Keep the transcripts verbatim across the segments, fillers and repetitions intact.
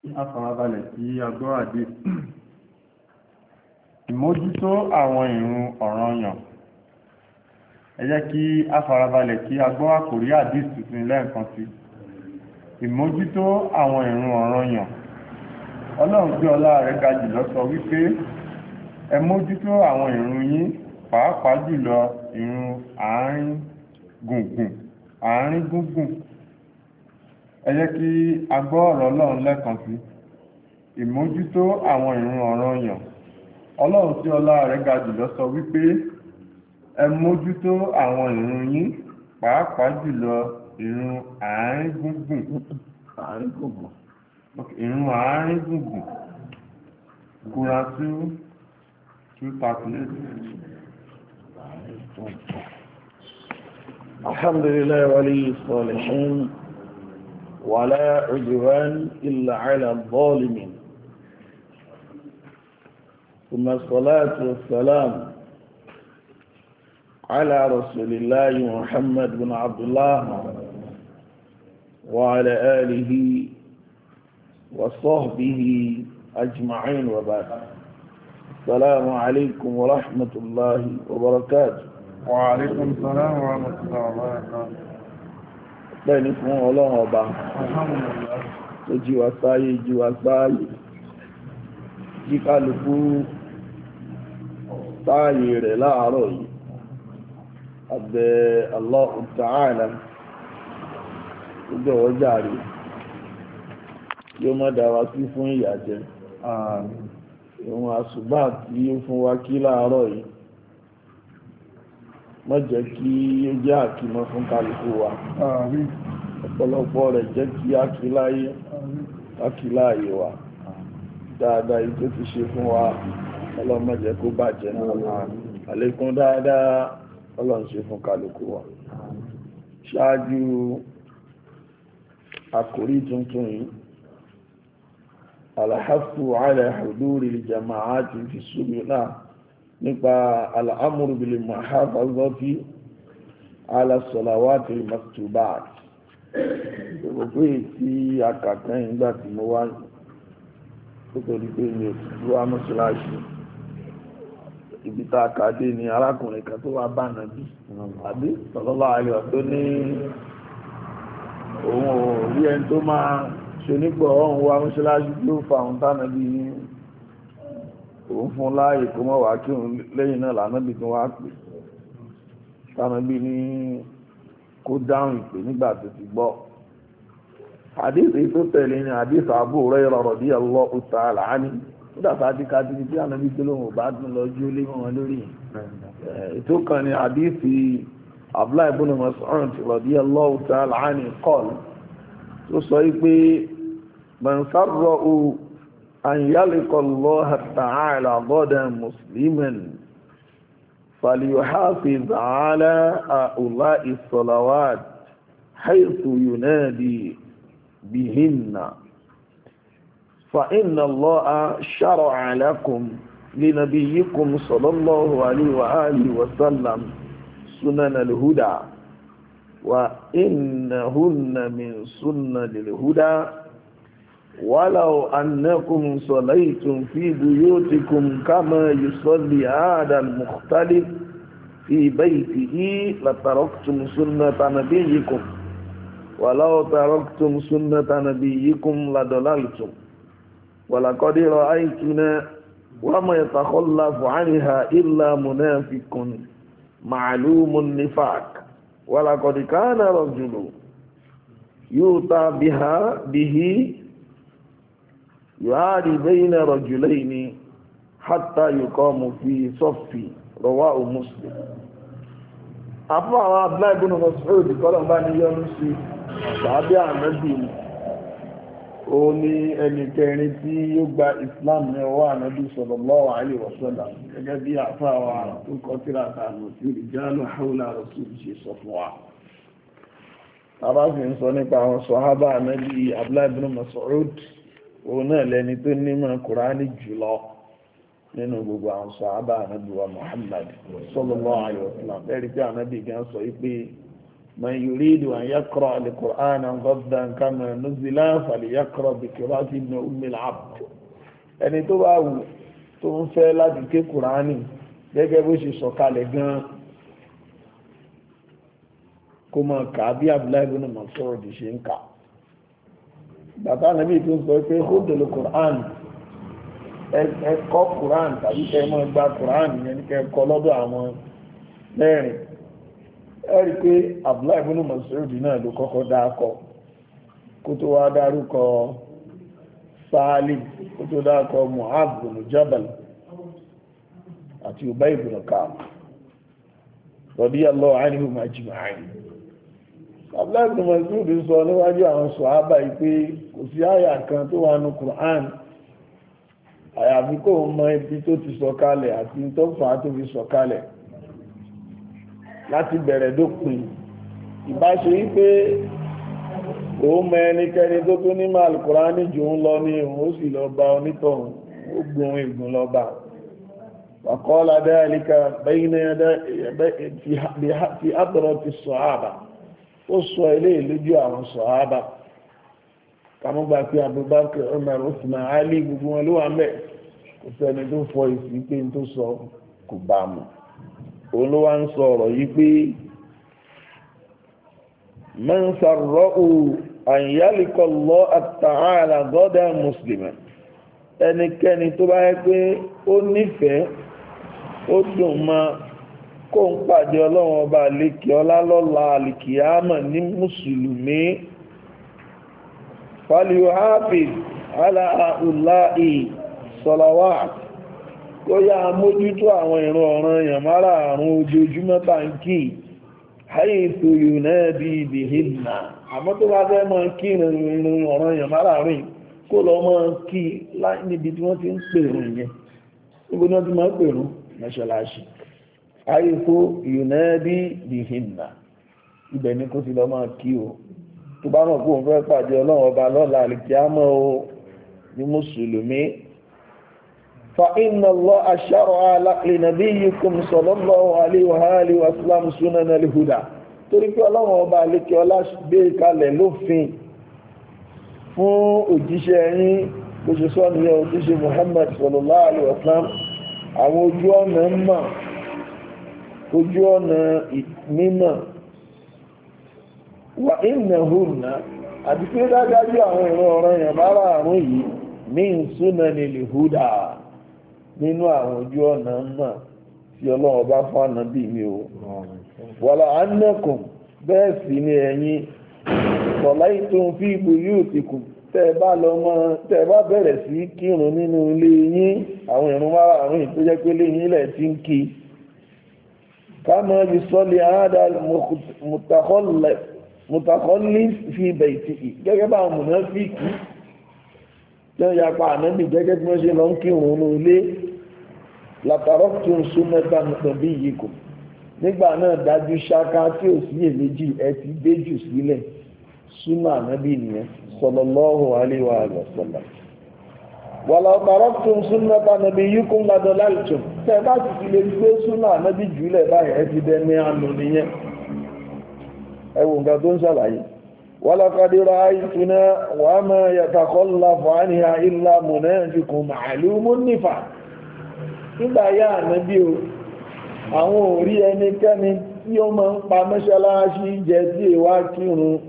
a farabalẹ̀ sí agbọ́ àdé ìmójútó àwọn ìrun ọ̀ranyàn. Ẹ jẹ́ kí a farabalẹ̀ kí agbọ́ àkòrí àdé tuntun lẹ́ẹ̀kan sí. Ìmójútó àwọn ìrun ọ̀ranyàn. Ọlọ́run tí ọlá rẹ̀ ga jùlọ sọ wípé ẹ mójútó àwọn ìrun yín, pàápàá jùlọ ìrun àárín gbùngbùn àárín gbùngbùn. Ẹ jẹ́ kí a gbọ́ ọ̀rọ̀ Ọlọ́run lẹ́ẹ̀kan sí. Ìmójútó àwọn ìrun ọ̀ranyàn. Ọlọ́run tí ọlá rẹ̀ ga jùlọ sọ wípé ẹ mójútó àwọn ìrun yín, pàápàá jùlọ ìrun àárín gbùngbùn àárín gbùngbùn ìrun àárín gbùngbùn. Quran two two thirty eight. الحمد لله ولي الصالحين ولا عدوان إلا على الظالمين، ثم الصلاة والسلام على رسول الله محمد بن عبد الله وعلى آله وصحبه أجمعين وبعد. السلام عليكم ورحمة الله وبركاته. وعليكم السلام ورحمة الله وبركاته. Bẹ́ẹ̀ni fún Ọlọ́run ọba tó jí wa sáyé jí wa sáyé jí kálukú sáyé rẹ̀ láàárọ̀ yìí. Abẹ́ Allahu Ta'ala gbogbo ọjà rẹ̀ yóò má dára sí fún ìyàjẹ́. Ìwọ̀n àṣùbà tí ó fún wa kí láàárọ̀ yìí má jẹ́ kí ó jẹ́ àkímọ́ fún kálukú wa. Ọ̀pọ̀lọpọ̀ rẹ̀ jẹ́ kí ákíláyé ákíláyé wa dáadáa yìí tó ti ṣe fún wa, Ọlọ́run má jẹ́ kó bàjẹ́ náà. Àlékún dáadáa Ọlọ́run ṣe fún kálukú wa. Ṣáájú àkòrí tuntun yìí, alhafu ala huduri jama'ati fi sunnah, nípa al'amuru bil muhafazati ala salawati maktubat. Gbogbo tí akàkàn ìgbà tí mo wá tó tó di pé mi ò ti dúró mọ́ṣáláṣí, ibi tá a kàdé ni arákùnrin kan tó wá bá Ànábì àbí sallallahu alaihi wasallam tó ní òun ò rí ẹni tó máa ṣonígbọ̀ ọ̀hún wá mọ́ṣáláṣí tí ó fa òun tánàbí ní òun fún láàyè kó mọ́ wá kí òun lẹ́yìn náà lànàbí tó wá pè tánàbí ní kó dáhùn ìpè nígbà tó ti gbọ́. Àdéhìí tó tẹ̀lé ní àdéhìí Abu Hurairah radiyallahu ta'ala anhu ó dàtà àdíkàtí ní tí ànàbí tó lóhùn bá tún lọ jú lé wọn lórí. Ètò kan ní àdéhìí Abdullah ibn Mas'ud radiyallahu ta'ala anhu qala tó sọ wípé man sarra'u an yalqa Allah ta'ala ghadan musliman falyuhafiz ala ha'ula'i salawat haythu yunadi bihinna fa inna Allaha shara'a lakum linabiyyikum sallallahu alayhi wa alihi wa sallam sunan al-huda وإنهن من سنة الهدى ولو أنكم صليتم في بيوتكم كما يصلي هذا المختلف في بيته لتركتم سنة نبيكم ولو تركتم سنة نبيكم لضللتم ولقد رأيتنا وما يتخلف عنها إلا منافق معلوم النفاق ولقد كان رجل يؤتى بها به يعادي بين رجلين حتى يقام في صف. رواه مسلم. أفا عبد الله بن مسعود قال بني يونسي صحابي النبي ó ní ẹni kẹrin tí ó gba Islam ní ọwọ́ Ànábì sallallahu alaihi wasallam, gẹ́gẹ́ bí àfáwà tó kọ tírà tààmù tí rijalu hawla rasul ṣe sọ fún wa. Tàbá fi ń sọ nípa àwọn sàhábà Ànábì Abdullah ibn Mas'ud, òun náà lẹni tó nímọ̀ Kùránì jùlọ nínú gbogbo àwọn sàhábà Ànábì wa Muhammad sallallahu alaihi wasallam. Bẹ́ẹ̀rí pé Ànábì gan sọ wípé man yuridu an yaqra al-Qur'ana ghaddan kama nuzila falyaqra bi qira'ati ibn Umm al-Abd ẹni tó bá wù tó ń fẹ́ láti ké Kùránì gẹ́gẹ́ bó ṣe sọ̀kalẹ̀ gan kó máa kà bí Abdullahi ibn Mas'ud ṣe ń kà bàbá nàbí tó sọ pé khudul Qur'an ẹ̀kọ́ Qur'an tàbí kẹ́ mọ́ gba Qur'an yẹn ní kẹ́kọ́ lọ́dọ̀ àwọn mẹ́rin ẹ̀rí pé Abdullahi ibn Mas'ud náà ló kọ́kọ́ dákọ̀ kó tó wá dárúkọ Salim kó tó dákọ̀ Mu'adh ibn Jabal àti Ubay ibn Ka'b radiyallahu anhum ajma'in. Abdullahi ibn Mas'ud sọ níwájú àwọn sọ̀hábà yìí pé kò sí àyà kan tó wà ní Qur'an àyàfi kó mọ ibi tó ti sọ̀kalẹ̀ àti tó fà á tó fi sọ̀kalẹ̀ láti bẹ̀rẹ̀ dópin. Ìbáṣe wípé òun mọ ẹnikẹ́ni tó tó nímọ̀ Al-Qur'ani jù ń lọ ní òun ó sì lọ bá onítọ̀hún ó gbóhun ìgùn lọ bá. وقال ذلك بين يدي في حضرة الصحابة ó sọ ilé ìlójú àwọn sọ̀hábà kàmú gba pé Abubakar Umar Usman Ali gbogbo wọn ló wà mẹ́ kò sẹ́ni tó fọ ìsìn pé tó sọ kò bá mu òun ló wá ń sọ ọ̀rọ̀ yìí pé man sarra'u an yalqa Allah ta'ala ghadan musliman ẹnikẹ́ni tó bá yẹ pé ó nífẹ̀ẹ́ ó dùn máa kó ń pàdé ọlọ́run ọba àlekè ọlá lọ́la àlìkìyámà ní mùsùlùmí fàlíò hafiz aláàláì sọ̀làwà kó yá mójútó àwọn ìrun ọ̀ranyàn márààrún ojoojúmọ́ tàǹkì haythu yunadi bihinna àmọ́ tó bá fẹ́ máa kí ìrun ọ̀ranyàn márààrún kó lọ máa kí níbi tí wọ́n ti ń pèrún yẹn níbo ni wọ́n ti máa ń pèrún mọ́ṣáláṣí àìkú yunadi bihinna ibẹ̀ ní kó ti lọ máa kí o tó bá mọ̀ kó ń fẹ́ pàdé ọlọ́run ọba lọ́la àlìkíámọ́ o ní mùsùlùmí fa inna Allaha shara'a li nabiyyikum sallallahu alaihi wa alihi wa sallam sunana al-huda torí pé ọlọ́run ọba àlìkíọ́lá gbé kalẹ̀ lófin fún òjíṣẹ́ yín bó ṣe sọ nìyẹn òjíṣẹ́ Muhammad sallallahu alaihi wa sallam àwọn ojú ọ̀nà mọ̀ ojú ọ̀nà mímọ̀ wà innahunna àti pé dájájú àwọn ìran ọ̀ranyàn márààrún yìí min sunanil huda nínú àwọn ojú ọ̀nà mọ̀ tí ọlọ́run bá fún ànábì mi o wala annakum bẹ́ẹ̀ sì ni ẹ̀yin sallaytum fi buyutikum tẹ́ bá lọ mọ́ tẹ́ bá bẹ̀rẹ̀ sí kírun nínú ilé yín àwọn ìran márààrún yìí tó jẹ́ pé lẹ́yìn ilẹ̀ tí ń kí kama yusalli hada mutakhallif mutakhallif fi baytihi gẹ́gẹ́ bá mùnáfíkì tẹ́ yapa ànábì gẹ́gẹ́ bí wọ́n ṣe lọ ń kírun nínú ilé lataraktum sunnata nabiyyikum nígbà náà dájú ṣáká tí ò sí èméjì ẹ ti gbé jù sílẹ̀ súnà ànábì nìyẹn sallallahu alaihi wa sallam wàlá taraktum sunnata nabiyyikum ladalaltum tẹ́ bá ti fi lè gbé súnà ànábì jùlẹ̀ báyìí ẹ ti dẹni ànú nìyẹn ẹ wo nǹkan tó ń ṣàlàyé walaqad ra'aytuna wa ma yatakhallafu anha illa munafiqun ma'lumun nifaq nígbà yá ànábì o àwọn ò rí ẹnikẹ́ni tí ó máa ń pa mọ́ṣáláṣí jẹ tí èwà kírun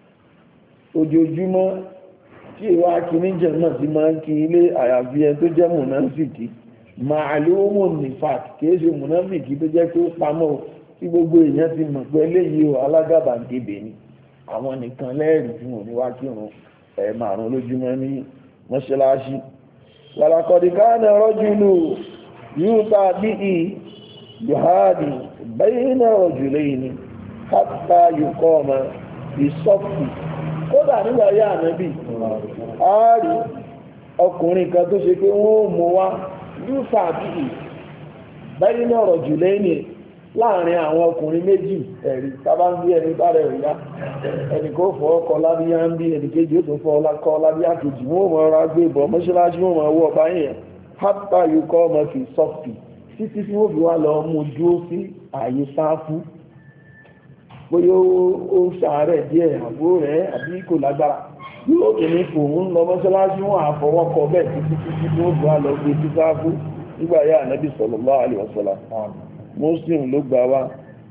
ojoojúmọ́ tí èwà kìíní jẹ náà ti máa ń kí ilé àyàfi ẹni tó jẹ́ mùnáfìkì ma'lumun nifaq kìí ṣe mùnáfìkì tó jẹ́ pé ó pamọ́ tí gbogbo èèyàn ti mọ̀ pé eléyìí o alágàbàgebè ni àwọn nìkan lẹ́rìí tí wọ́n ní wá kírun ẹ̀ márùn lójúmọ́ ní mọ́ṣáláṣí walaqad kana rajulu yuta bihi yuhadi bayna rajulaini hatta yuqama fi saffi kódà nígbà yá ànábì ààrí ọkùnrin kan tó ṣe pé wọ́n mú wá yuta bihi bayna rajulaini láàrin àwọn ọkùnrin méjì ẹ̀rí sábà ń bí ẹni bá rẹ̀ ríyá ẹni kó fọ́ ọkọ̀ lábíyá ń bí ẹni kéjì ó tún fọ́ ọkọ̀ lábíyá kejì wọ́n mọ̀ ọ̀rọ̀ agbé ìbọn mọ́ṣáláṣí wọ́n mọ̀ ọwọ́ ọba yẹn hápá yóò kọ́ ọmọ fi sọ́fì títí tí wọ́n fi wá lọ mú dúró sí ààyè sáfú bóyá ó ṣàárẹ̀ díẹ̀ àbúrò rẹ̀ àbí kò lágbára yóò tó ní fòun lọ mọ́sálásí wọn àfọwọ́kọ bẹ́ẹ̀ títí títí tí ó gbà lọ gbé tí sáfú nígbà yá ànábì sallallahu alaihi wasallam. Muslim ló gbà wá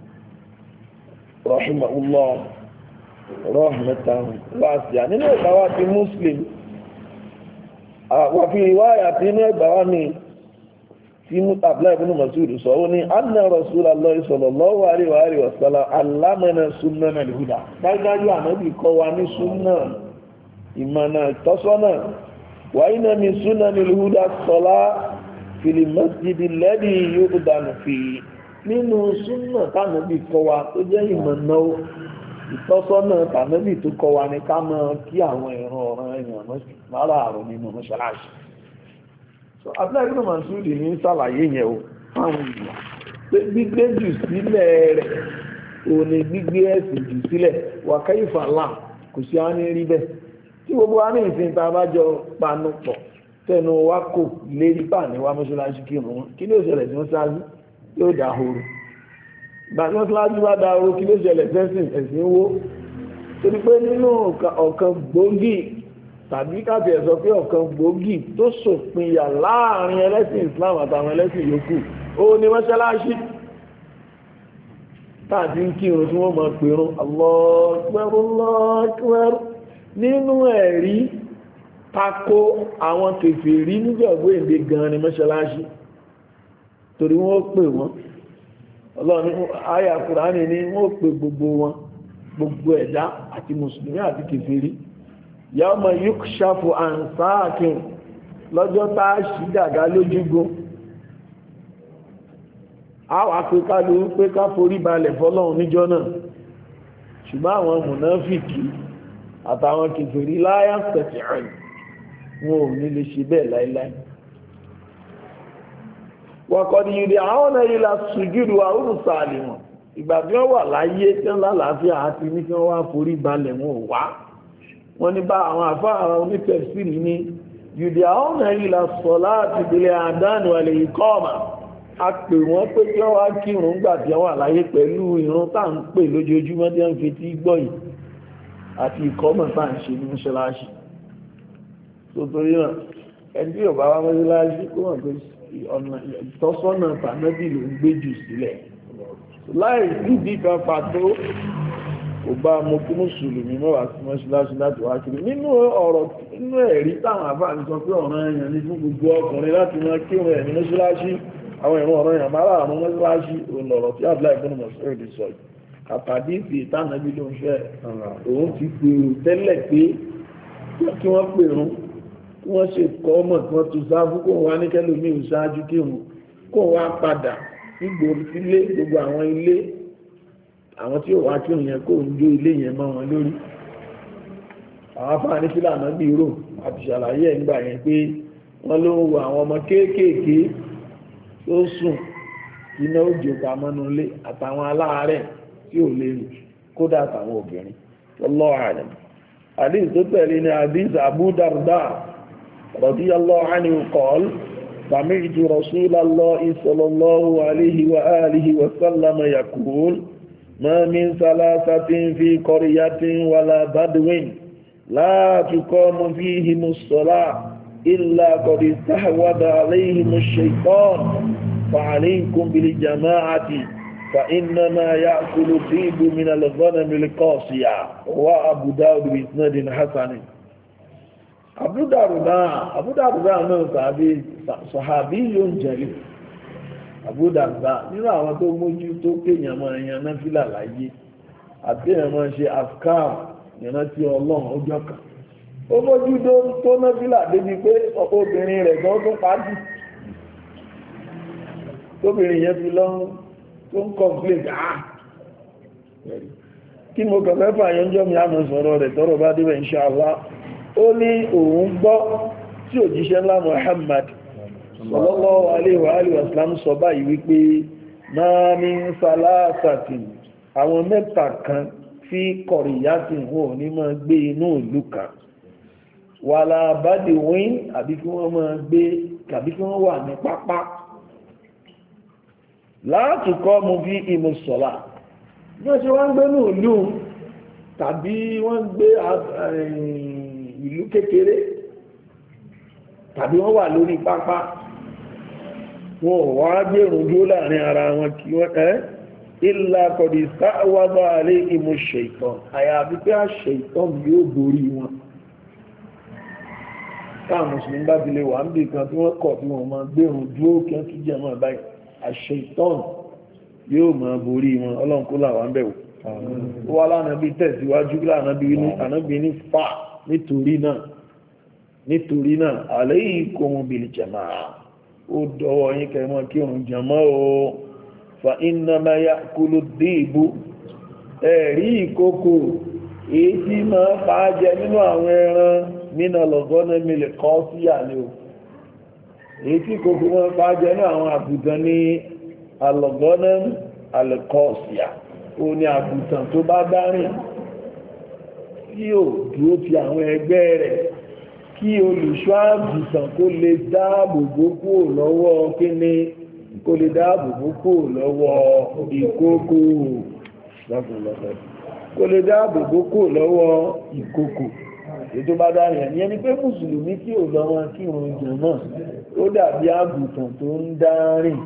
rahimahullah rahmatan wasi'a nínú ìgbà wá ti Muslim wà fi riwaya tí inú ẹgbà wá ní tí Abdullah ibn Mas'ud sọ ó ní anna Rasulullah sallallahu alaihi wasallam allamana sunnana al-huda dájúdájú ànábì kọ́ wa ní súnnà ìmọ̀nà ìtọ́sọ́nà wa inna min sunnani al-huda as-salat fil masjid alladhi yu'dhanu fihi nínú súnnà tánàbì kọ́ wa tó jẹ́ ìmọ̀nà ìtọ́sọ́nà tánàbì tó kọ́ wa ní ká máa kí àwọn ìran ọ̀ràn èèyàn márààrún nínú mọ́ṣáláṣí. So Abdullahi ibn Mas'ud ní sàlàyé yẹn o fáwọn ìgbà pé gbígbé jù sílẹ̀ rẹ̀ òun ni gbígbé ẹ̀sìn jù sílẹ̀ wà kayfa la kò sí á ní rí bẹ́ẹ̀ tí gbogbo wa ní ìsìn tá a bá jọ panu pọ̀ tẹnu wa kò lérí bá ní wa mọ́ṣáláṣí kírun wọn kí ló ṣẹlẹ̀ tí wọ́n ṣáájú yóò dá horo gbàtí mọ́ṣáláṣí bá dá horo kí ló ṣẹlẹ̀ sẹ́sìn ẹ̀sìn wó torí pé nínú ọ̀kan gbòógì tàbí káàtì ẹ̀ sọ pé ọ̀kan gbòógì tó ṣòpinya láàrin ẹlẹ́sìn Islam àtàwọn ẹlẹ́sìn yòókù ó ní mọ́ṣáláṣí táàtí ń kírun tí wọ́n máa pèrún Allahu Akbar Allahu Akbar nínú ẹ̀rí tako àwọn kèfèrí níjọ̀gbé èdè gan ni mọ́ṣáláṣí torí wọ́n pè wọ́n Ọlọ́run àyà Kùránì ní wọ́n pè gbogbo wọn gbogbo ẹ̀dá àti mùsùlùmí àti kèfèrí yawma yukshafu an saqin lọ́jọ́ tá a ṣí gàgá lójúgun a wà pé ká ló pé ká forí balẹ̀ fọ́lọ́run níjọ́ náà ṣùgbọ́n àwọn mùnáfìkì àtàwọn kèfèrí láyà tẹ̀sí àrùn wọn ò ní lè ṣe bẹ́ẹ̀ láíláí wọ̀kọ̀dì ìrìn àwọn ọ̀nà ilà sùjúdù àrùn sàálì wọn ìgbà tí wọ́n wà láyé tí wọ́n lálàáfíà àti ní kí wọ́n wá forí balẹ̀ wọn ò wá wọ́n ní bá àwọn àfá àwọn onítẹ̀sílì ní yùdí àwọn ọ̀nà ilà sọ láti délé àdánù àlè ìkọ́ọ̀mà a pè wọ́n pé kí wọ́n wá kírun gbà tí wọ́n wà láyé pẹ̀lú ìrun tá à ń pè lójoojúmọ́ tí wọ́n fi tí gbọ́ yìí àti ìkọ́mọ̀ tá à ń ṣe ní mọ́ṣáláṣí tó torí náà ẹni tí yorùbá wá mọ́ṣáláṣí kó wọ́n pé ọ̀nà ìtọ́sọ́nà tànẹ́bì ló ń gbé jù sílẹ̀ láì nídìí kan pàtó kò bá mo kí mùsùlùmí mọ́wàá sí mọ́ṣáláṣí láti wá kiri nínú ọ̀rọ̀ nínú ẹ̀rí táwọn àfáàní sọ pé ọ̀ràn èèyàn ní fún gbogbo ọkùnrin láti máa kírun ẹ̀mí mọ́ṣáláṣí àwọn ìrún ọ̀ràn èèyàn máa àrùn mọ́ṣáláṣí òǹlọ̀rọ̀ tí Abdullahi ibn Mas'ud sọ àpàdé ìfì ìtànàbí ló ń fẹ́ òun ti pèrò tẹ́lẹ̀ pé kí wọ́n pèrún kí wọ́n ṣe kọ́ ọmọ tí wọ́n tó sáfú kó wá ní kẹ́lòmí ìṣáájú kírun kó wá padà nígboro sílé gbogbo àwọn ilé àwọn tí ó wá kírun yẹn kó ń jó ilé yẹn mọ́ wọn lórí àwọn afáàní fílànà bí rò àti ṣàlàyé ẹ̀ ńgbà yẹn pé wọ́n ló ń wo àwọn ọmọ kéékèèké tó sùn iná òjò pamọ́nú ilé àtàwọn aláàárẹ̀ tí ò lè rìn kódà àtàwọn obìnrin wallahu a'lam. hadith tó tẹ̀lé ní hadith Abu Darda radiyallahu anhu qala sami'tu rasulallahi sallallahu alayhi wa alihi wa sallam yaqul ma min salasatin fi qaryatin wala badwin la tuqamu fihimus salah illa qad istahwada alayhimush shaytan fa'alaykum bil jama'ati فإنما يأكل الذئب من الغنم القاسية وأبو داود بإسناد حسن. أبو داود أبو داود náà tàbí صحابي جليل. Abu Darda nínú àwọn tó mójú tó kéèyàn máa yan náfìlà láyé àti èèyàn máa ṣe afkar ìrántí Ọlọ́run ọjọ́ kan ó mójú tó náfìlà débi pé obìnrin rẹ̀ gan tó pàdé tóbìnrin yẹn fi lọ́rùn tó ń complain ah kí mo kàn mẹ́fà yọnjọ́ mi àmọ́ sọ̀rọ̀ rẹ̀ tọ́rọ̀ bá débẹ̀ inshallah ó ní òun gbọ́ tí òjíṣẹ́ ńlá Muhammad sallallahu alaihi wa alihi wasallam sọ báyìí wípé máa ní sálásàtì àwọn mẹ́ta kan tí kọ̀rìyàtì wọn ò ní máa gbé inú ìlú kan wàlá bádì wín àbí kí wọ́n máa gbé tàbí kí wọ́n wà ní pápá láti kọ́ mú bí ìmú sọ́lá bí wọ́n ṣe wá ń gbé ní ìlú tàbí wọ́n gbé ìlú kékeré tàbí wọ́n wà lórí pápá wọn ò wá gbèrún dúró láàrin ara wọn kí wọ́n ẹ́ ìlà kọ̀dì sáwọ́bà alẹ́ ìmú ṣètọ́ àyàbí pé àṣẹ ìtọ́ yóò borí wọn káà mùsùlùmí bá ti lè wà ń bí kan tí wọ́n kọ̀ tí wọ́n máa gbèrún dúró kí wọ́n tún jẹ́ mọ́ báyìí àṣẹ ìtọ́ yóò máa borí wọn ọlọ́run kó là wá ń bẹ̀wò wọ́n alánàbí tẹ̀síwájú lánàbí ní fà nítorí náà nítorí náà alaykum bil jamaa ó dọwọ́ yín kẹmọ́ kí òun jàmọ́ o fa innama ya'kulu dhi'bu ẹ̀rí ìkókò èyí tí máa pa jẹ nínú àwọn ẹran nínú lọ́gọ́nà mílẹ̀ kọ́ sí àlẹ́ o èyí tí ìkókò máa pa jẹ nínú àwọn àbùtàn ní alọ́gọ́nà alẹ́kọ́ọ̀síà ó ní àbùtàn tó bá dárìn tí ò dúró ti àwọn ẹgbẹ́ rẹ̀ kí olùṣọ́ àgùntàn kó lè dáàbòbò kúrò lọ́wọ́ kíní kó lè dáàbòbò kúrò lọ́wọ́ ìkókò kó lè dáàbòbò kúrò lọ́wọ́ ìkókò ètò bá dárin ẹ̀ní ẹni pé mùsùlùmí tí ò lọ́wọ́ kí òun jẹ náà ó dàbí àgùntàn tó ń dárìn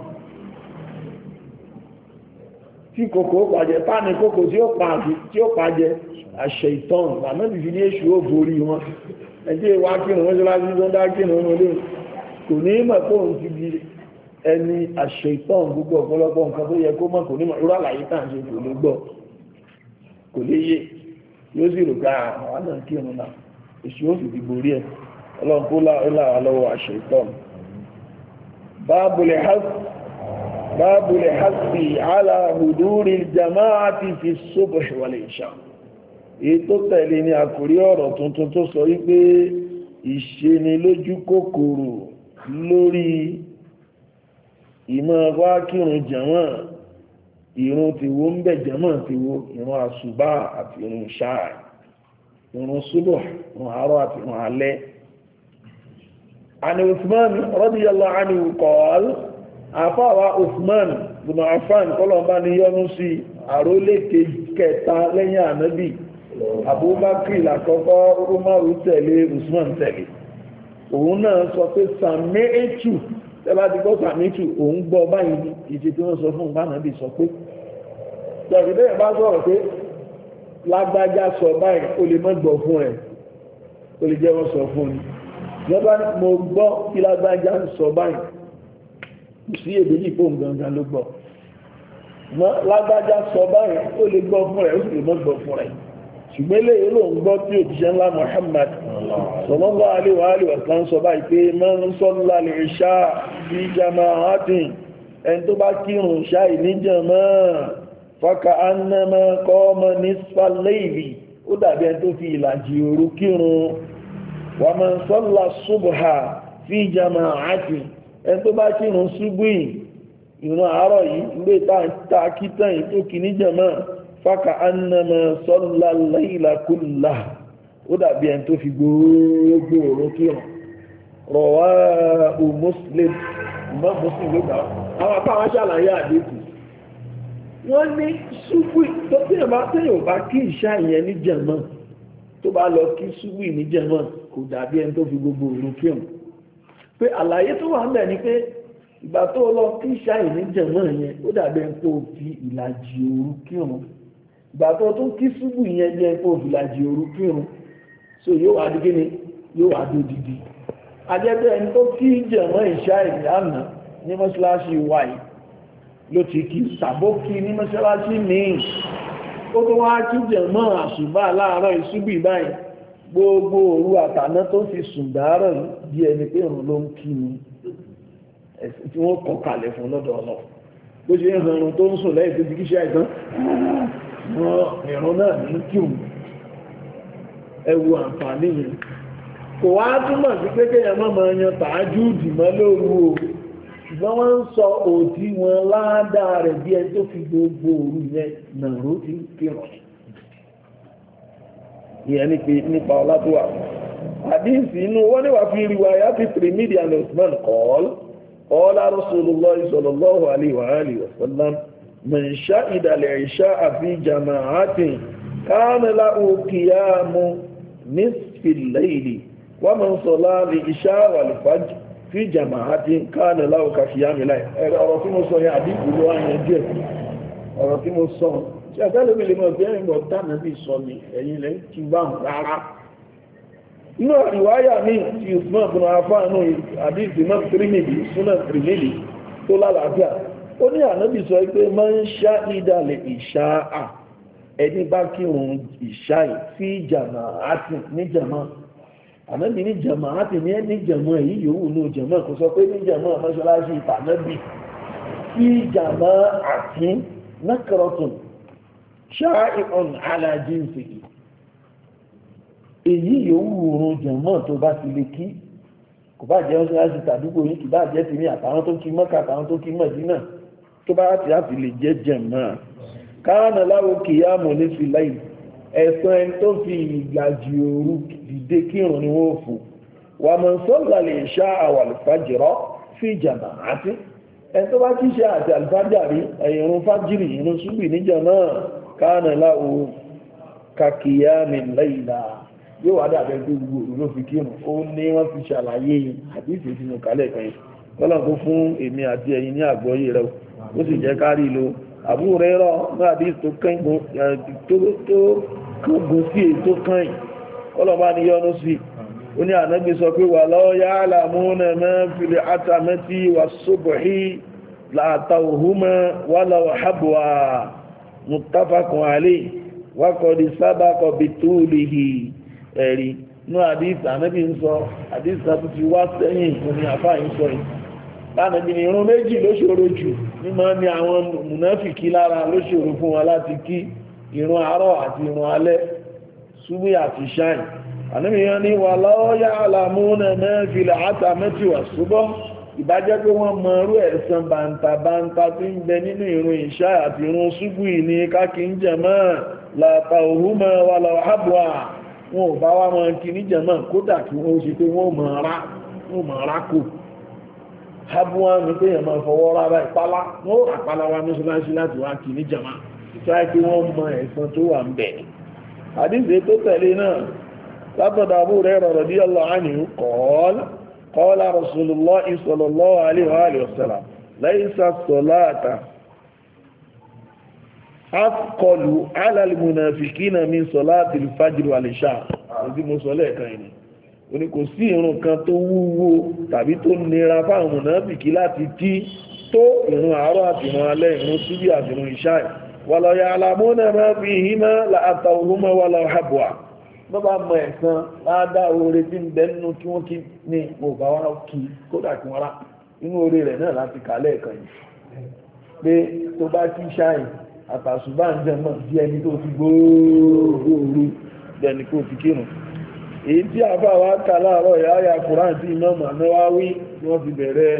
tí kòkó pàjẹ́ páni kòkó tí ó pàjẹ́ àṣẹ ìtàn lànàbì fi ní èṣù ó borí wọn ẹjẹ́ wá kírùn wọ́n ṣọ́lá sí lọ́dá kírùn wọn lóòrùn kò ní mọ̀ pé òun ti di ẹni àṣẹ ìtàn gbogbo ọ̀pọ̀lọpọ̀ nǹkan tó yẹ kó mọ̀ kò ní mọ̀ rúrà láyé tàn ṣe kò lè gbọ́ kò lè yé yóò sì rò ká àwọn náà kírùn náà èṣù ó sì ti borí ẹ̀ ọlọ́run kó láwà lọ́wọ́ àṣẹ ìtàn báàbùlẹ̀ hasi ala huduri jamaati fi subh wal isha èyí tó tẹ̀lé ní àkórí ọ̀rọ̀ tuntun tó sọ wípé ìṣenilójú kòkòrò lórí ìmọ̀ wá kírun jàmá ìrun ti wo ń bẹ̀ jàmá ti wo ìrun àsùbá àti ìrun ṣáà ìrun súbọ̀ ìrun àárọ̀ àti ìrun alẹ́. àni Usman radiyallahu anhu qala àfáwà Usman bin Affan kọ́lọ̀mbá ni yọ́nú sí àrólé kẹta lẹ́yìn ànábì Abubakar lákọ́kọ́ Umaru tẹ̀lé Usman tẹ̀lé òun náà sọ pé sàmẹ́ẹ̀tù tẹ́lá ti gbọ́ sàmẹ́ẹ̀tù òun gbọ́ báyìí ìṣe tí wọ́n sọ fún ìbánàbì sọ pé tẹ̀sídẹ́yìn bá sọ̀rọ̀ pé lágbájá sọ báyìí ó lè mọ́ gbọ́ fún rẹ̀ ó lè jẹ́ wọ́n sọ fún ni ìjọba mo gbọ́ kí lágbájá sọ báyìí kò sí èdè yìí fóun gangan ló gbọ́ lágbájá sọ báyìí ó lè gbọ́ fún rẹ̀ ó sì lè mọ́ gbọ́ fún rẹ̀ ṣùgbọ́n ilé ìlú ń gbọ́ tí òjíṣẹ́ ńlá Muhammad sallallahu alaihi wa alihi wa sallam sọ báyìí pé man salla al-isha fi jama'atin ẹni tó bá kírun ṣáì ní jàmá faka annama qama nisfa al-layli ó dàbí ẹni tó fi ìlàjì òru kírun wa man salla subha fi jama'atin ẹni tó bá kírun ṣubú ìrun àárọ̀ yìí ilé ìta kítàn yìí tó kì ní jàmá faka annama salla al-layla kullahu ó dàbí ẹni tó fi gbogbo òru kírun rawahu Muslim ìmọ̀ Muslim ló gbà àwọn apáwọn ṣàlàyé àdékù wọ́n ní ṣúgbì tó tẹ́yàn bá tẹ́yàn bá kí ìṣá ìyẹn ní jàmá tó bá lọ kí ṣúgbì ní jàmá kò dàbí ẹni tó fi gbogbo òru kírun pé àlàyé tó wà ń bẹ̀ ni pé ìgbà tó lọ kí ìṣá ìyẹn ní jàmá yẹn ó dàbí ẹni tó fi ìlàjì òru kírun ìgbà tó tún kí ṣúgbì yẹn jẹ́ ẹni tó fi ìlàjì òru kírun so yóò wá dígé ni yóò wá dó dìdí ajẹ́bẹ́ ẹni tó kí jàmá ìṣá ìyẹn àná ní mọ́ṣáláṣí wáyé ló ti kí sàbókí ní mọ́ṣáláṣí míì ó tó wá kí jàmá àṣùbá láàárọ̀ ìṣúbì báyìí gbogbo òru àtàná tó fi sùn dàárọ̀ bí ẹni pé òun ló ń kí ni ẹ̀sìn tí wọ́n kọ kalẹ̀ fún lọ́dọ̀ ọ̀nà bó ṣe ń hàn irun tó ń sùn lẹ́yìn tó ti kíṣẹ́ àìsàn wọn ìrun náà ní kí òun ẹ wo àǹfààní yẹn kò wá túmọ̀ sí pé kéèyàn má máa yan tàájúùdì mọ́ lóru o ṣùgbọ́n wọ́n ń sọ òdí wọn ládàá rẹ̀ bí ẹni tó fi gbogbo òru yẹn nàró ti ń kírun ìyẹn ní pé nípa ọlá tó wà àdínsì inú wọ́n níwà fi rí wáyá fi Tirmidhi and Usman qala qala Rasulullah sallallahu alaihi wa alihi wa sallam man shahida al-isha'a fi jama'atin kana lahu qiyamu nisfi al-layli wa man salla al-isha'a wal-fajr fi jama'atin kana lahu ka qiyami al-layl. ọ̀rọ̀ tí mo sọ yẹn àdínkù ló wá yẹn díẹ̀ ọ̀rọ̀ tí mo sọ ṣe àtẹ́lómi lè mọ̀ bí ẹ̀yìn bọ̀ dáná bí sọ ni ẹ̀yìn lẹ́ ti bá ń rárá. inú àríwáyà ní ti Usman bin Affan àdínkù náà Tirmidhi súnà Tirmidhi tó lálàáfíà ó ní ànábì sọ pé man shahida al-isha'a ẹni bá kírun ìṣáì sí jama'ati ní jama ànábì ní jama'ati ní ẹni jama èyí yòówù ní jama kò sọ pé ní jama mọ́ṣáláṣí ìtànábì sí jama'ati nakratun sha'i'un ala jinsihi èyí yòówù oorun jama tó bá ti lè kí kò bá jẹ́ mọ́ṣáláṣí tàdúgbò yìí kì bá jẹ́ tìmí àtàwọn tó kí Mọ́kà àtàwọn tó kí Mádínà tó bá ti láti lè jẹ́ jama káànà láwọ́ kìyàmù ní fìláì ẹ̀sán ẹni tó fi ìgbàjì òru dìde kírun ni wọ́n fò wà mọ̀ sọ́lá lè ṣá àwọn àlùfájìrọ́ fi ìjàmà àti ẹni tó bá kí ṣe àti àlùfájàrí ẹ̀yìnrún fájìrì ìrún ṣúgbì níjà náà káànà láwọ́ kàkìyàmù láìlà yóò wá dàbẹ́ gbogbo òru ló fi kírun ó ní wọ́n fi ṣàlàyé àti ìfèsìnú kálẹ̀ kan yìí kọ́lọ̀ kó fún èmi àti ẹ̀yin ní àgbọ́yé rẹ̀ ó sì jẹ́ kárí lo Abu Hurairah náàdí tó kẹ́gbọ́n sí ètò kan ọlọ́bá ni yọ́nú sí ó ní ànábì sọ pé wà law ya'lamuna ma fil atamati was-subhi la'atawhuma walaw habwa muttafaqun alayhi wa qad sabaqa bitulihi ẹ̀rí ní àdíṣà ànábì ń sọ àdíṣà tó ti wá sẹ́yìn ní àfáà ń sọ yìí lánàbí ni irun méjì ló ṣòro jù mímọ́ ní àwọn mùnáfìkí lára ló ṣòro fún wọn láti kí irun àárọ̀ àti irun alẹ́ súbí àti ṣáì àníbìyàn ní wà law ya'lamuna ma fil atamati was-subh ìbájẹ́ pé wọ́n mọ irú ẹ̀san bàǹtàbàǹtà tí ń bẹ nínú irun ìṣá àti irun súbú ní káàkiri ń jẹ̀mọ́ la'atawhuma walaw habwa wọn ò bá wá mọ́ kí ní jẹ̀mọ́ kódà kí wọ́n ṣe pé wọ́n mọ̀ ọ́rá kò habuwa ní pé èèyàn máa fọwọ́ rárá ìpálá wọ́n àpálá wa mọ́ṣáláṣí láti wá kì ní jama ìtọ́ pé wọ́n mọ ẹ̀san tó wà ń bẹ̀. àdíṣe tó tẹ̀lé náà látọ̀dọ̀ Abu Hurairah radiyallahu anhu qala qala Rasulullah sallallahu alaihi wa sallam laysa as-salata afqalu ala al-munafiqina min salati al-fajr wal-isha àti mo sọ lẹ́ẹ̀kan yìí oní kò sí ìrun kan tó wúwo tàbí tó nira fáwọn mùnáfìkí láti kí tó ìrun àárọ̀ àti ìrun alẹ́ ìrun súbí àti ìrun ìṣáì walau ya'lamuna ma fihima la'atawhuma walau habwa bọ́ bá mọ ẹ̀san ládá oore tí ń bẹ nínú kí wọ́n kí ní ọba wá kí kódà kí wọ́n rá inú oore rẹ̀ náà láti kàlẹ̀ ẹ̀kan yìí pé tó bá kí ṣáì àtàṣùbá ń jẹ mọ́ bí ẹni tó ti gbóòrò bí ẹni kó fi kírun èyí tí a bá wá ká láàárọ̀ ìyáyà Kùránì tí Imam Nawawi ni wọ́n fi bẹ̀rẹ̀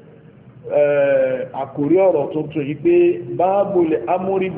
àkórí ọ̀rọ̀ tuntun yìí pé báàbùlẹ̀ amúrí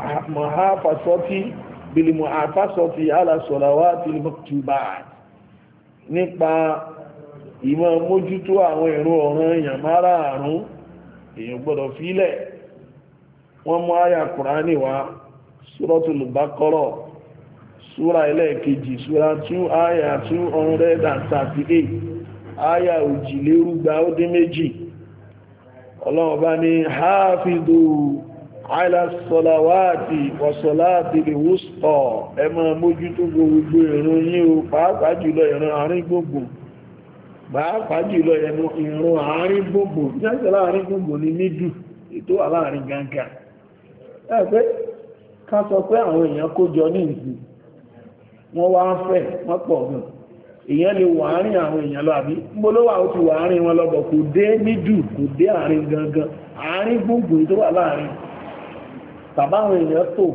bìlì muhafasati ala salawatil maktubat nípa ìmọ̀ mójútó àwọn ìrun ọ̀ranyàn márààrún èèyàn gbọ́dọ̀ fílẹ̀ wọ́n mú àyà Kùránì wá Suratul Baqarah súra ẹlẹ́ẹ̀kejì súra two àyà two hundred thirty-eight àyà òjìlérúgba ó dín méjì ọlọ́run bá ní hafidu ala salawati wa salati al-wusta ẹ máa mójútó gbogbo ìrun yín o pàápàá jùlọ ìrun àárín gbogbo pàápàá jùlọ ìrun àárín gbogbo jáṣẹ́ láàárín gbogbo ní mídù ètò àláàrin gangan ẹgbẹ́ ká sọ pé àwọn èèyàn kó jọ ní ìsìn wọ́n wá ń fẹ́ wọ́n pọ̀ gan èèyàn lè wà áárín àwọn èèyàn lọ àbí gbólówà ó ti wà áárín wọn lọ́bọ̀ kò dé mídù kò dé àárín gangan àárín gbogbo tó wà láàárín tàbáwọn èèyàn tó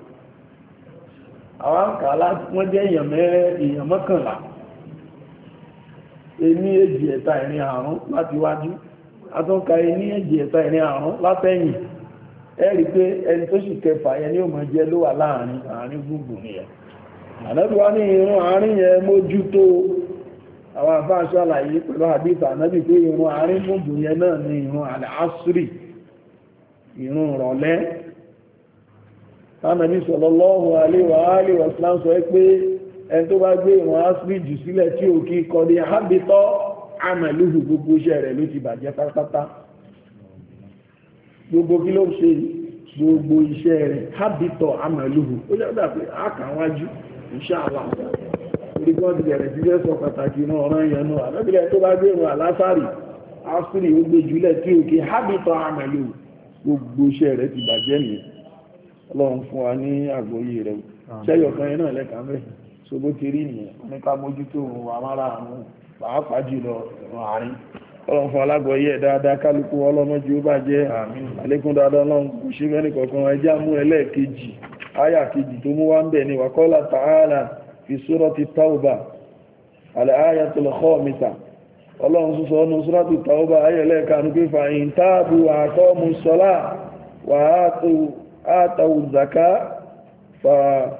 àwọn àkàlá wọ́n jẹ́ èèyàn mẹ́rẹ́ èèyàn mọ́kànlá ení èjì ẹ̀ta ìrìn àrùn láti wájú atọ́ka ení èjì ẹ̀ta ìrìn àrùn látẹ̀yìn ẹ rí pé ẹni tó sì kẹfà yẹn ní òmò jẹ́ ló wà láàárín àárín gbogbo nìyẹn ànábì wá ní ìrun àárín yẹn mójútó àwọn àfáà ṣàlàyé pẹ̀lú hadith ànábì pé ìrun àárín gbogbo yẹn náà ní ìrun àlàásírì ìrun rọ̀lẹ́ Ànábì sallallahu alaihi wa alihi wa sallam sọ pé ẹni tó bá gbé ìwọ̀n asiri jù sílẹ̀ tí ò kí kọ́ ní habita amaluhu gbogbo iṣẹ́ rẹ̀ ló ti bàjẹ́ pátápátá gbogbo kí ló ṣe gbogbo iṣẹ́ rẹ̀ habita amaluhu ó jẹ́ dàbí àkàwájú inshallah orí kan ti bẹ̀rẹ̀ sí fẹ́ sọ pàtàkì náà ọ̀rọ̀ ìyẹn náà àlọ́bìnrin tó bá gbé ìwọ̀n alásàrì asiri ó gbé jùlẹ̀ tí ò kí habita amaluhu gbogbo iṣẹ́ rẹ̀ ti bàjẹ́ nìyẹn ọlọ́run fún wa ní àgbọ́yé rẹ̀ ṣẹ́yọ̀ kan yẹn náà lẹ́ka mẹ́ ṣogbó ti rí nìyẹn ní ká mójútó òun àmárà àwọn pàápàá jùlọ àárín ọlọ́run fún alágbọ́yé ẹ̀ dáadáa kálukú ọlọ́mọdé ó bá jẹ́ àlékún dáadáa ọlọ́run kò ṣe mẹ́rin kọ̀ọ̀kan ẹjá mú ẹlẹ́ẹ̀kejì áyà kejì tó mú wá ń bẹ̀ ní wàkọ́lá ta'ala fi surati tauba al-ayatul khamisa ọlọ́run sọ ọ́nà surati tauba ayẹ̀lẹ́ẹ̀kanu pé fa in tabu wa aqamu s-salah wa atu àtàwù zaka fa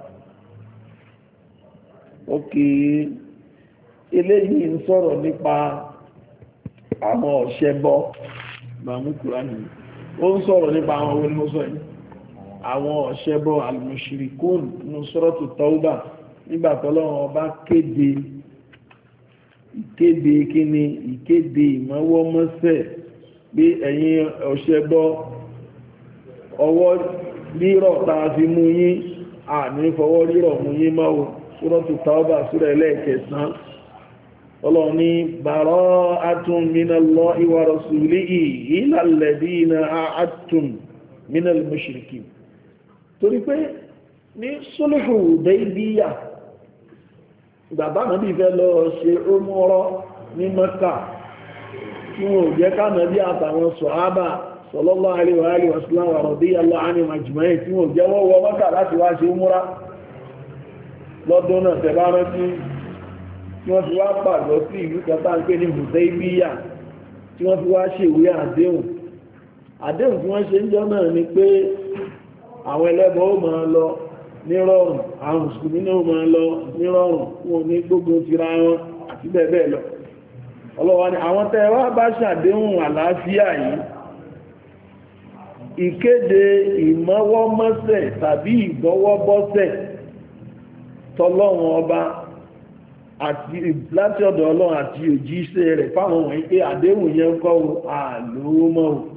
òkè eléyìí ń sọ̀rọ̀ nípa àwọn ọ̀ṣẹbọ bàmú kùránì ó ń sọ̀rọ̀ nípa àwọn onímọ̀sọ̀ yìí àwọn ọ̀ṣẹbọ al-mushrikun ní suratu Tawba nígbà t'Ọlọ́run ọba kéde ìkéde kíni ìkéde ìmọ́wọ́mọ́sẹ̀ pé ẹ̀yin ọ̀ṣẹbọ ọwọ́ rírọ̀ tàà fi mú yín àní fọwọ́ rírọ̀ mú yín máa Suratu Tawba súrà ẹlẹ́ẹ̀kẹsàn Ọlọ́run ní bara'atun minallahi wa rasulihi ilal ladina a'adtum minal mushrikin torí pé ní Sulhu Hudaybiyah bàbá náà bí fẹ́ lọ ṣe umrah ní Mẹ́kà tí wọ́n jẹ́ ká náà bí àtàwọn sọ̀hábà sallallahu alaihi wa alihi wa sallam wa radiyallahu anhum ajma'in tí wọ́n jẹ́ wọ́n wọ Mẹ́kà láti wá ṣe múra lọ́dún náà tẹ̀bá rántí tí wọ́n fi wá pàgọ́ sí ìlú kẹta ń pè ní Hudaybiyah tí wọ́n fi wá ṣe ìwé àdéhùn àdéhùn tí wọ́n ṣe ń jọ náà ni pé àwọn ẹlẹ́bọ ó máa lọ nírọ̀rùn àwọn mùsùlùmí náà ó máa lọ nírọ̀rùn wọn ní gbógun tira wọn àti bẹ́ẹ̀ bẹ́ẹ̀ lọ ọlọ́wọ́ ni àwọn tẹ́ wá bá ṣàdéhùn àlàáfíà yìí ìkéde ìmọ́wọ́mọ́sẹ̀ tàbí ìgbọ́wọ́bọ́sẹ̀ tọlọ́run ọba àti láti ọ̀dọ̀ ọlọ́run àti òjíṣẹ́ rẹ̀ fáwọn wọ̀nyí pé àdéhùn yẹn kọ́ àlòó mọ́ o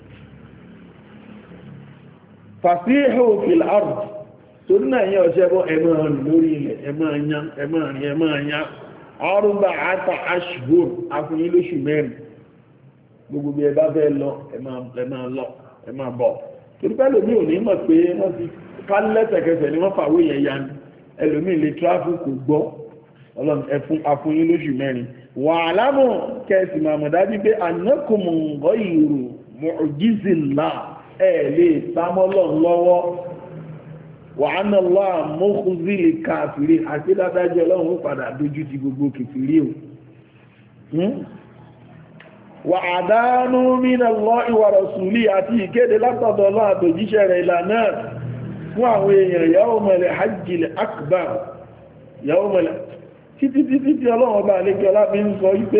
fàṣíhù fil ard torí náà yẹn ọ̀ṣẹ́ bọ́ ẹmọ́ rìn lórí ilẹ̀ ẹmọ́ ẹ̀yán ẹmọ́ rìn ẹmọ́ ẹ̀yán ọrùnbà àtà ashhur afúnyí lóṣù mẹ́rin gbogbo bí ẹ bá fẹ́ lọ ẹmọ́ lọ ẹmọ́ bọ̀ torí pé lómi ò ní mọ̀ pé wọ́n ti ká lẹ́sẹ̀kẹsẹ̀ ni wọ́n fàwé yẹn ya ni ẹlòmí lè tráfù kò gbọ́ ọlọ́run ẹfún afúnyín lóṣù mẹ́rin wà lámù kẹsì màmù dájú pé anákùnmù ǹgọ́ ìrù mu'jizillah ẹ̀ lè sámọ́lọ̀ lọ́wọ́ wà á nà lọ́ àmókùnzílì káàfìrí àti dádájọ́ ọlọ́run ó padà dojú ti gbogbo kìfìrí o wà àdánú minallahi wa rasuli àti ìkéde látọ̀dọ̀ ọlọ́run àtòjíṣẹ́ rẹ̀ ìlànà fún àwọn èèyàn yawmal hajjil akbar yawmal títí títí tí ọlọ́run ọba àlékẹ́ ọlábí ń sọ wípé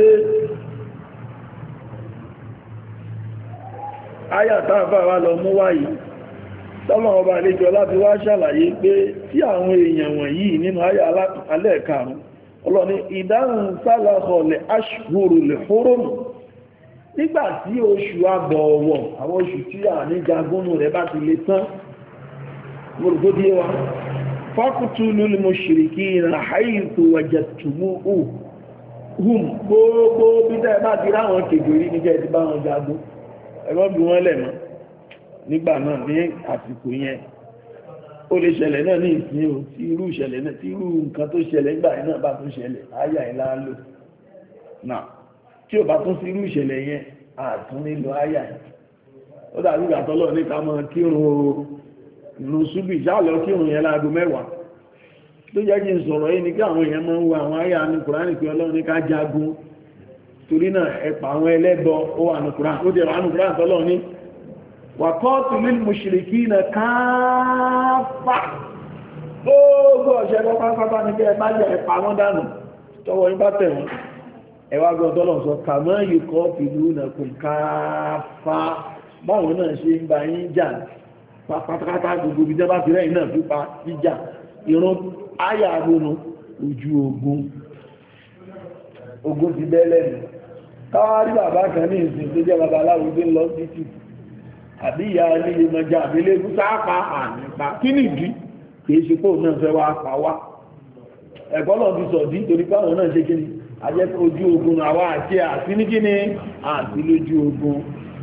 ayàtà àfáà lọ mú wáyìí tọ́lọ́run ọba àlékẹ́ ọlábí wá ṣàlàyé pé tí àwọn èèyàn wọ̀nyí nínú ayà alẹ́ẹ̀karùn ọlọ́ni ìdáhùn sálàkọ̀ọ̀lẹ̀ ashhurul hurum nígbà tí oṣù àbọ̀ọ̀wọ̀ àwọn oṣù tí à ní jagúnnù rẹ̀ bá ti lè tán mọ̀rọ̀gbọ́dí wa faqtulul mushrikina haythu wajadtumuhum gbogbo bí tẹ́ bá ti ráwọn kèfèrí ní kẹ́ ti bá wọn jagun ẹgbọ́n bí wọ́n lẹ̀ mọ́ nígbà náà ní àsìkò yẹn ó lè ṣẹlẹ̀ náà ní ìsìn o tí irú ìṣẹ̀lẹ̀ náà tí irú nǹkan tó ṣẹlẹ̀ nígbà náà bá tún ṣẹlẹ̀ áyà ìlà lò náà tí ò bá tún sí irú ìṣẹ̀lẹ̀ yẹn àtún nílò áyà ó dàbí ìgbà tọ́lọ́ ní ká máa kírun o ìrun ṣúbì ìṣàlọ́ kírun yẹn láago mẹ́wàá tó jẹ́ kí n sọ̀rọ̀ yìí ni kí àwọn èèyàn máa ń wo àwọn àyà ní Kùránì pé Ọlọ́run ní ká jagun torí náà ẹ̀pà àwọn ẹlẹ́bọ ó wà ní Kùránì ó jẹ́ wà ní Kùránì tọ́lọ́ ní waqatilul mushrikina káfà gbogbo ọ̀ṣẹ́ lọ pátápátá ní kẹ́ ẹ bá jẹ́ ẹ̀pà wọn dànù tọwọ́ yín bá tẹ̀ wọ́n ẹwà gbọ́n tọ́lọ̀ sọ kama yuqatilunakum káfà báwọn náà ṣe ń bá yín jà pátápátá gbogbo ibi jẹ́ bá ti rẹ́yìn náà pípa jíjà ìrun áyà agbónú ojú ogun ogun ti bẹ́lẹ̀ nù káwárí bàbá kan ní ìsìn tó jẹ́ babaláwo dé lọ títì àbí ìyá ilé ìmọ̀já àbílẹ́gún sáàpá ànípa kí nìdí kìí ṣe pé òun náà fẹ́ wá pa wá ẹ̀kọ́ náà fi sọ̀dí torí páwọn náà ṣe kí ni ajẹ́ ojú ogun àwa àti àti ní kí ni àti lójú ogun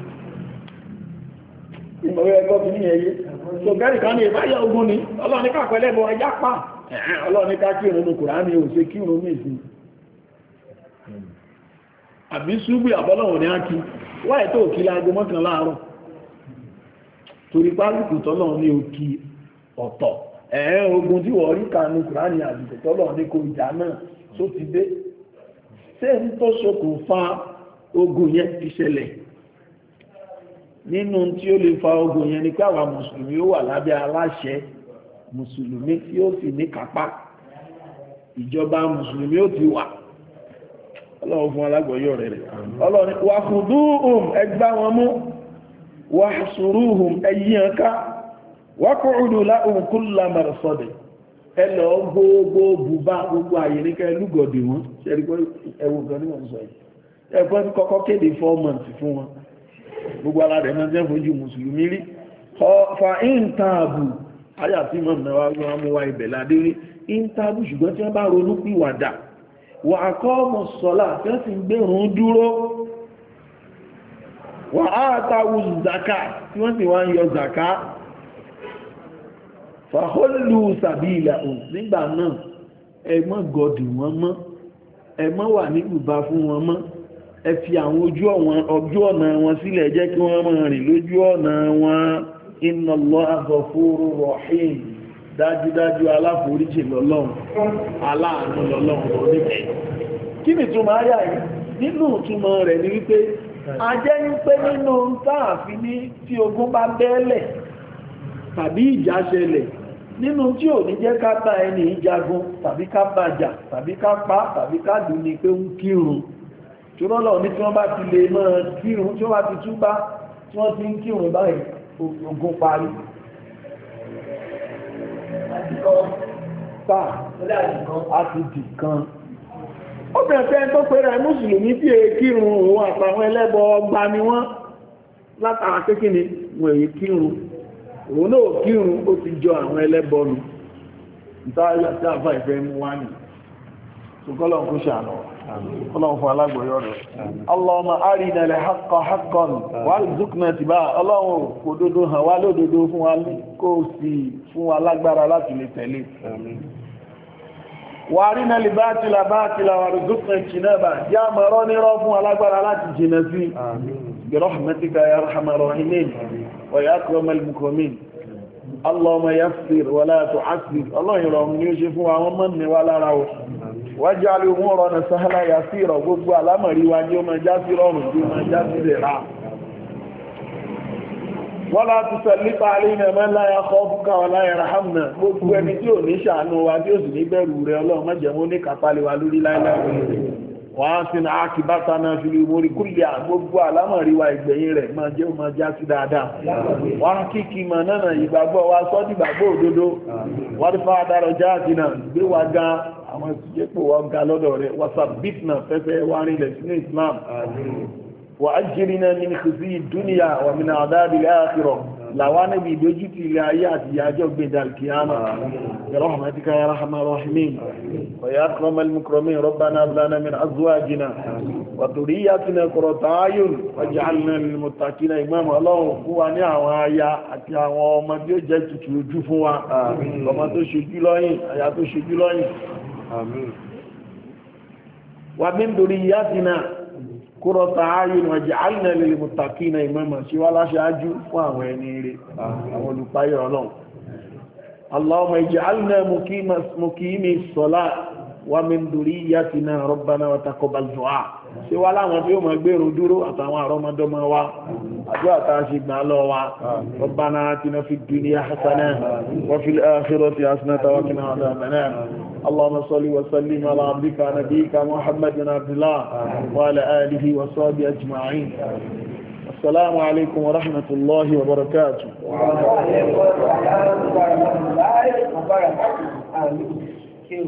ìmọ̀wé ẹgbọ́ fi ní ẹyẹ tó gẹ́rì kan ní ìbáyà ogun ni ọlọ́ni ká pẹ̀lẹ́ bọ ẹjá pa ọlọ́ni ká kí ìrùn Kùránì ò ṣe kí ìrùn mìí sí àbí ṣúgbì àbọ́lọ́wọ̀ ní ákí wáyé tó kí láago mọ́kàn láàárọ̀ torí pálùkù tọ́lọ̀ ní òkì ọ̀tọ̀ ẹ̀ẹ́ ogun tí wọ́n rí kanú Kùránì àdìsẹ̀ tọ́lọ̀ ní kò ìjà náà tó ti dé ṣé ń tó ṣokùnfà ogun yẹn ti ṣẹlẹ̀ nínú tí ó lè fa ogun yẹn ni pé àwa mùsùlùmí ó wà lábẹ́ aláṣẹ mùsùlùmí tí ó sì ní kápá ìjọba mùsùlùmí ó ti wà ọlọ́run fún alágbọ̀yọ́ rẹ̀ rẹ̀ ọlọ́run wà khuduhum ẹgbá wọn mú wà suruhum ẹyíyàn ká wà qu'udu lahum kulla marsad ẹlọ gbogbo bùbá gbogbo àyè ní kẹ́ lúgọ̀dì wọn ṣẹ́rí pé ẹwù gan ní wọ́n sọ yìí ẹ̀fọ́ ti kọ́kọ́ kéde four months fún wọn gbogbo ara rẹ̀ náà jẹ́ fojú mùsùlùmí rí fa íntàbù ayà tí mọ̀ náà wá mú wa ibẹ̀ ládé rí íntàbù ṣùgbọ́n tí wọ́n bá ronú pìwàdà wà aqamu sọ́lá tí wọ́n sì ń gbérùn dúró wà áàtàwù zaka tí wọ́n sì wá ń yọ zaka fàhólù sàbílà ò nígbà náà ẹ má gọdì wọn mọ́ ẹ má wà ní bùbá fún wọn mọ́ ẹ fi àwọn ojú ọ̀nà wọn sílẹ̀ jẹ́ kí wọ́n máa rìn lójú ọ̀nà wọn inna Allaha ghafurur rahim dájúdájú aláforíjì lọ́lọ́run aláàánú lọ́lọ́run oníkẹ́ kí ni túnmọ̀ ayà yìí nínú túnmọ̀ rẹ̀ ni wípé a jẹ́ ń pé nínú táàfin ní tí ogun bá bẹ́ẹ̀lẹ̀ tàbí ìjà ṣẹlẹ̀ nínú tí ò ní jẹ́ ká bá ẹni ìjagun tàbí ká bàjà tàbí ká pa tàbí ká dùn ní pé ń kírun tí wọ́n lọ ní tí wọ́n bá ti lè mọ́ kírun tí wọ́n bá ti túbá tí wọ́n ti ń kírun báyìí ogun parí sáà àti dìkan ó bẹ̀rẹ̀ pé tó pẹ́rẹ mùsùlùmí tí è kírun òun àtàwọn ẹlẹ́bọ ọgbà ni wọ́n látara kékí ni wọ́n èyí kírun òun náà kírun ó ti jọ àwọn ẹlẹ́bọ nù ìtàrí àti àfà ìfẹ́ mú wá nì ṣùgbọ́n kó ṣàánà ọlọ́run fún alágbòyọ́ rẹ̀ Allahumma arina al-haqqa haqqan warzuqna ittiba'a ọlọ́run kò dodo hàn wá lódodo fún wa kó sì fún wa lágbára láti lè tẹ̀lé wa arina al-batila batila warzuqna ijtinaba já mọ̀rọ́ nírọ́ fún wa lágbára láti jìnà sí bi rahmatika ya arhamar rahimin wa ya akramal mukramin Allahumma yassir wa la tu'assir ọlọ́run rọrùn ní ó ṣe fún wa wọ́n mọ́ ní wá lára o wájálù umurana sahla yasira gbogbo alámọ̀rí wa ní ó máa já sí rọrùn tí ó máa já sí rẹ̀ rá wala tusallit alayna man la yakhafuka wa la yarhamna gbogbo ẹni tí ò ní ṣàánú wa tí ó sì ní bẹ̀rù rẹ̀ ọlọ́run má jẹ́ mú ní kàpálẹ̀ wa lórí láìláì wọ́n sí ní àkìbátà náà fi mórí kúlẹ̀ gbogbo alámọ̀rí wa ìgbẹ̀yìn rẹ̀ máa jẹ́ ó máa já sí dáadáa wọ́n kíkì mọ̀ náà ìgbàgbọ́ wa sọ́dìgbàgbọ́ òdodo wọ́n fà dárọ̀ jáàtì náà gbé wa gan àwọn ìsìnkú wa ga lọ́dọ̀ rẹ̀ whatsapp bitna fẹ́fẹ́ wá rí ilẹ̀ sínú Islam wà á jírí náà ní kìsí dúníyà wà mí náà dábì láàkìrọ̀ làwọn níbi ìdójútì ilẹ̀ ayé àti ìyájọ́ gbẹ̀dẹ̀ alkiyama برحمتك يا ارحم الراحمين ويا اكرم المكرمين ربنا هب لنا من ازواجنا وذرياتنا قرة اعين واجعلنا للمتقين اماما Ọlọ́run fún wa ní àwọn aya àti àwọn ọmọ tí ó jẹ́ tutù ojú fún wa ọmọ tó ṣojú lọ́yìn aya tó ṣojú lọ́yìn àmín wa min dhurriyyatina qurrata a'yun waj'alna lil muttaqina imama ṣe wá láṣáájú fún àwọn ẹni rere àwọn olùpáyọ̀ Ọlọ́run اللهم اجعلنا مقيم مقيم الصلاة ومن ذريتنا ربنا وتقبل دعاء ṣe wá láwọn tí ó máa gbèrò dúró àtàwọn àrọ́mọdọ́mọ wa àdúrà tá a ṣe gbà lọ wa ربنا آتنا في الدنيا حسنة وفي الآخرة حسنة وقنا عذاب النار اللهم صل وسلم على عبدك نبيك محمد بن عبد الله وعلى آله وصحبه أجمعين Assalamu alaikum wa rahmatullahi wa barakatuh. Wa alaikum assalam wa rahmatullahi wa barakatuh.